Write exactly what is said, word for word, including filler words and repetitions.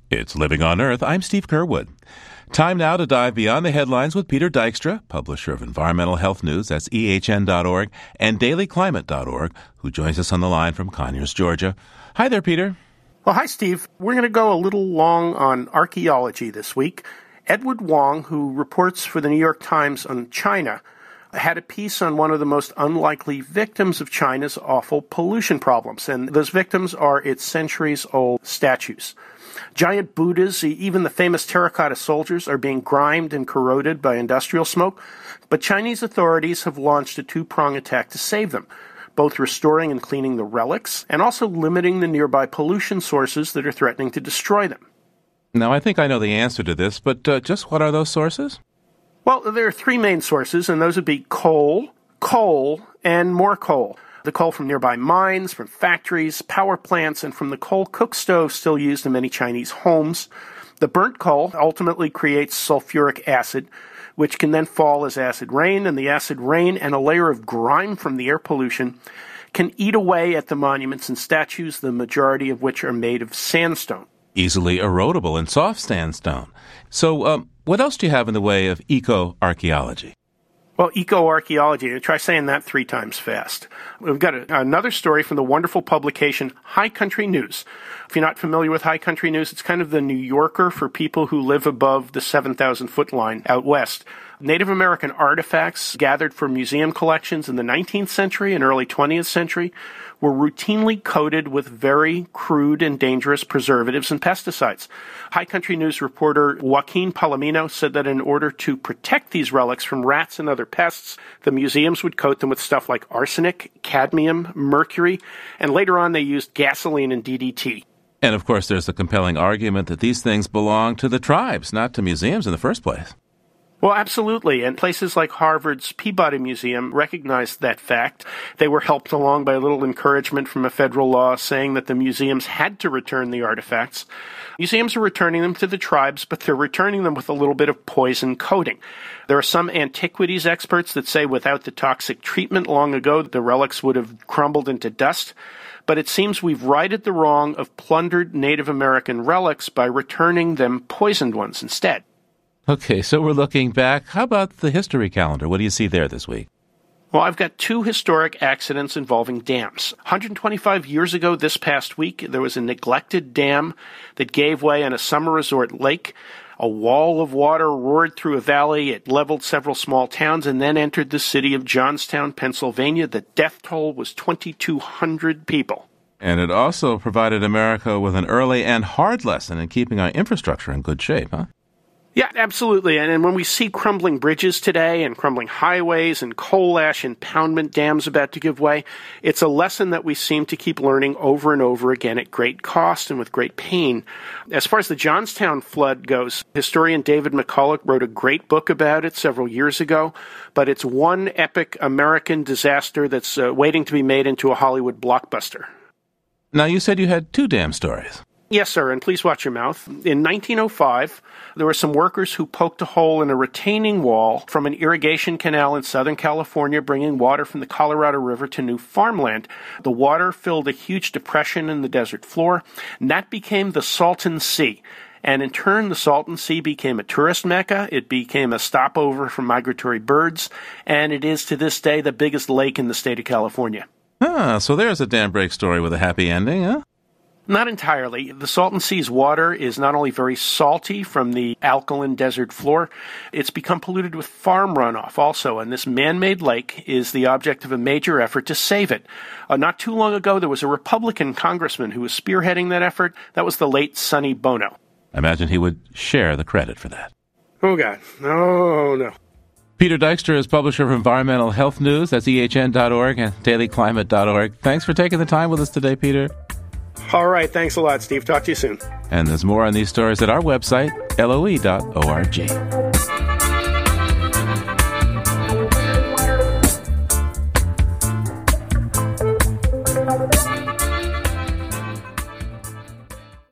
It's Living on Earth. I'm Steve Curwood. Time now to dive beyond the headlines with Peter Dykstra, publisher of Environmental Health News, that's E H N dot org, and daily climate dot org, who joins us on the line from Conyers, Georgia. Hi there, Peter. Well, hi, Steve. We're going to go a little long on archaeology this week. Edward Wong, who reports for the New York Times on China, had a piece on one of the most unlikely victims of China's awful pollution problems, and those victims are its centuries-old statues. Giant Buddhas, even the famous terracotta soldiers, are being grimed and corroded by industrial smoke, but Chinese authorities have launched a two-prong attack to save them, both restoring and cleaning the relics, and also limiting the nearby pollution sources that are threatening to destroy them. Now, I think I know the answer to this, but uh, just what are those sources? Well, there are three main sources, and those would be coal, coal, and more coal. The coal from nearby mines, from factories, power plants, and from the coal cook stove still used in many Chinese homes. The burnt coal ultimately creates sulfuric acid, which can then fall as acid rain, and the acid rain and a layer of grime from the air pollution can eat away at the monuments and statues, the majority of which are made of sandstone. Easily erodible and soft sandstone. So um, what else do you have in the way of eco-archaeology? Well, eco-archaeology, try saying that three times fast. We've got a, another story from the wonderful publication High Country News. If you're not familiar with High Country News, it's kind of the New Yorker for people who live above the seven thousand foot line out west. Native American artifacts gathered from museum collections in the nineteenth century and early twentieth century were routinely coated with very crude and dangerous preservatives and pesticides. High Country News reporter Joaquin Palomino said that in order to protect these relics from rats and other pests, the museums would coat them with stuff like arsenic, cadmium, mercury, and later on they used gasoline and D D T. And of course there's a compelling argument that these things belong to the tribes, not to museums in the first place. Well, absolutely, and places like Harvard's Peabody Museum recognized that fact. They were helped along by a little encouragement from a federal law saying that the museums had to return the artifacts. Museums are returning them to the tribes, but they're returning them with a little bit of poison coating. There are some antiquities experts that say without the toxic treatment long ago, the relics would have crumbled into dust. But it seems we've righted the wrong of plundered Native American relics by returning them poisoned ones instead. Okay, so we're looking back. How about the history calendar? What do you see there this week? Well, I've got two historic accidents involving dams. one hundred twenty-five years ago this past week, there was a neglected dam that gave way on a summer resort lake. A wall of water roared through a valley. It leveled several small towns and then entered the city of Johnstown, Pennsylvania. The death toll was twenty-two hundred people. And it also provided America with an early and hard lesson in keeping our infrastructure in good shape, huh? Yeah, absolutely. And, and when we see crumbling bridges today and crumbling highways and coal ash impoundment dams about to give way, it's a lesson that we seem to keep learning over and over again at great cost and with great pain. As far as the Johnstown flood goes, historian David McCulloch wrote a great book about it several years ago, but it's one epic American disaster that's uh, waiting to be made into a Hollywood blockbuster. Now, you said you had two dam stories. Yes, sir, and please watch your mouth. In nineteen oh five, there were some workers who poked a hole in a retaining wall from an irrigation canal in Southern California, bringing water from the Colorado River to new farmland. The water filled a huge depression in the desert floor, and that became the Salton Sea. And in turn, the Salton Sea became a tourist mecca. It became a stopover for migratory birds, and it is to this day the biggest lake in the state of California. Ah, so there's a dam break story with a happy ending, huh? Not entirely. The Salton Sea's water is not only very salty from the alkaline desert floor, it's become polluted with farm runoff also, and this man-made lake is the object of a major effort to save it. Uh, not too long ago, there was a Republican congressman who was spearheading that effort. That was the late Sonny Bono. I imagine he would share the credit for that. Oh, God. No, no. Peter Dykstra is publisher of Environmental Health News. That's E H N dot org and daily climate dot org. Thanks for taking the time with us today, Peter. All right. Thanks a lot, Steve. Talk to you soon. And there's more on these stories at our website, L O E dot org.